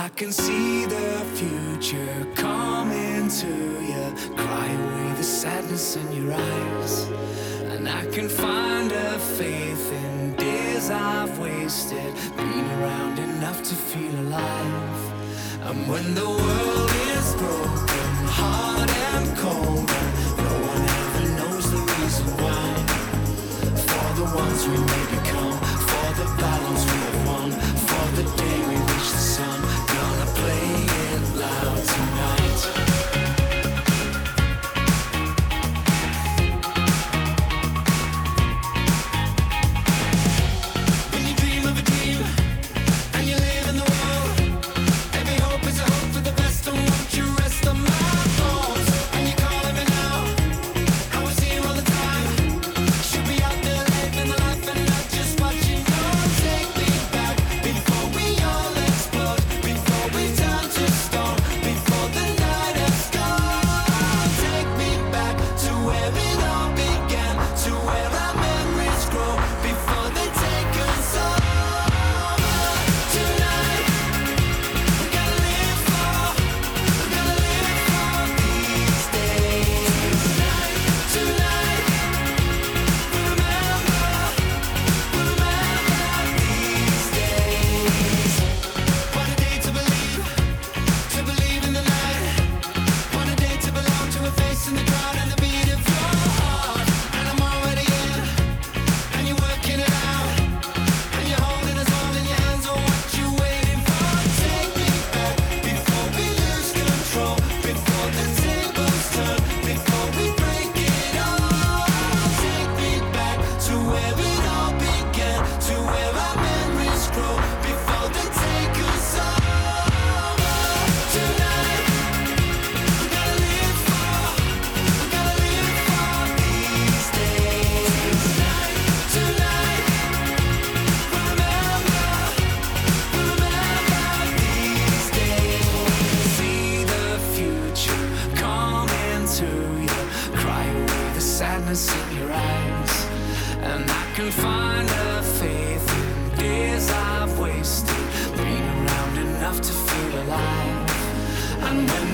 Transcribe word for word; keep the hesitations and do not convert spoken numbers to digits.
I can see the future coming to you. Cry away the sadness in your eyes. And I can find a faith in days I've wasted, been around enough to feel alive. And when the world is broken, hard and cold, and no one ever knows the reason why, for the ones we may become, for the battles we have won, for the day we reach the sun, gonna play it loud tonight. When you dream of a dream and you live in the world, every hope is a hope for the best. Don't want you rest on my bones. And you calling me now, I was here all the time. Should be out there living the life and not just watching. No, take me back before we all explode, before we turn to stone, before the night has gone. Take me back to where it all began, to where our memories grow, before they take us over. Tonight, we gotta live for, we gotta live for these days. Tonight, remember, remember these days. What a day to believe, to believe in the night. What a day to belong to a face in the crowd and the beat of your heart. And I'm already in, and you're working it out, and you're holding us all in your hands. Oh, what you waiting for? Take me back before we lose control, before the tables turn, before we break it all. Take me back to where it all began, to where our memories grow, before they take us over. Tonight, we gotta live for, we gotta live for these days. Tonight, remember, remember these days. See the future coming to you. Cry away the sadness in your eyes. And I can find a faith in days I've wasted, been around enough to feel alive. And when